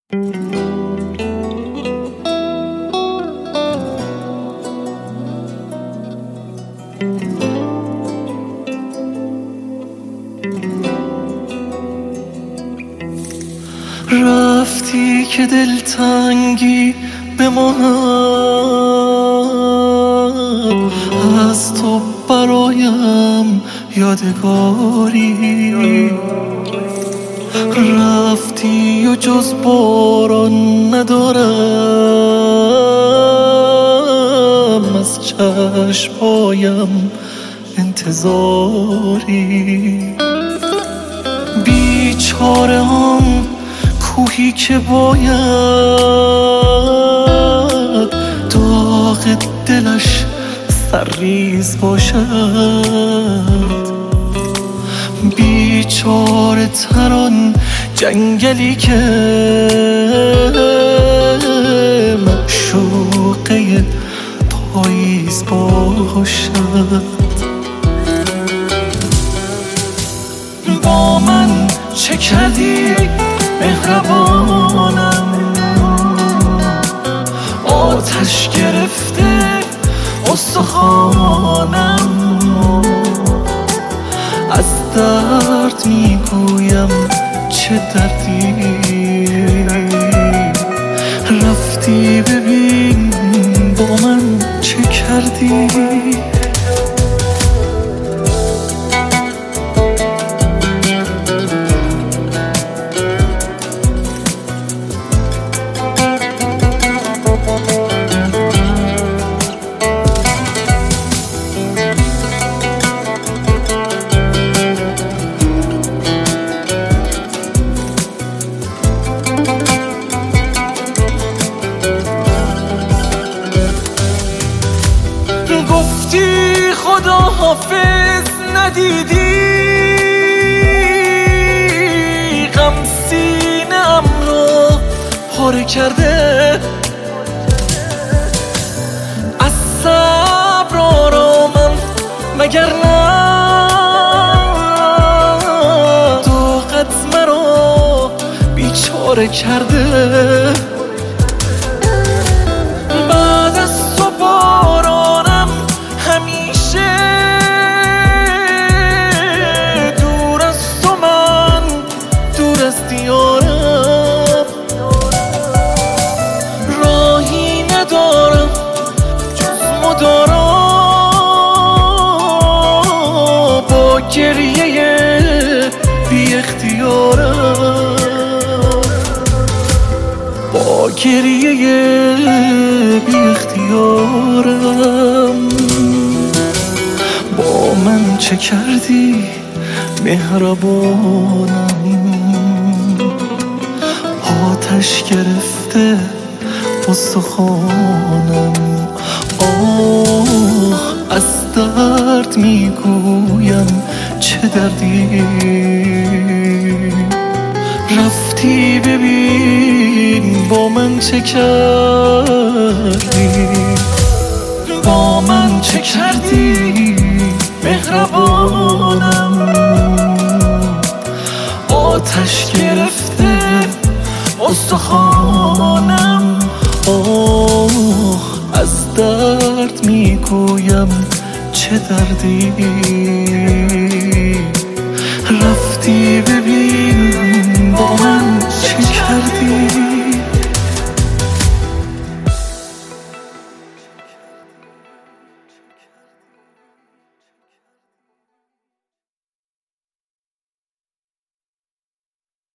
رفتی که دلتنگی به ما از تو برایم یادگاری رفتی و جز باران ندارم از چشمایم انتظاری بیچاره هم کوهی که باید داغ دلش سرریز باشد بیچاره تران جنگلی که معشوقه پاییز باشد با من چه کردی مهربانم آتش گرفته استخوانم از درد میگویم چه دردی رفتی ببین با من چه کردی گفتی خدا حافظ ندیدی غم سینه‌ام را پاره کرده از صبر آرامم مگر نه طاقت مرا بیچاره کرده بعد از تو بارانم همیشه دور از تو من دور از دیارم راهی ندارم جز مدارا با گریه بی اختیارم با گریه بی اختیارم با من چه کردی مهربانم آتش گرفته استخوانم آه از درد میگویم چه دردی رفتی ببین با من چه کردی با من چه کردی مهربانم آتش گرفته استخوانم آه از درد میگویم چه دردی رفتی ببین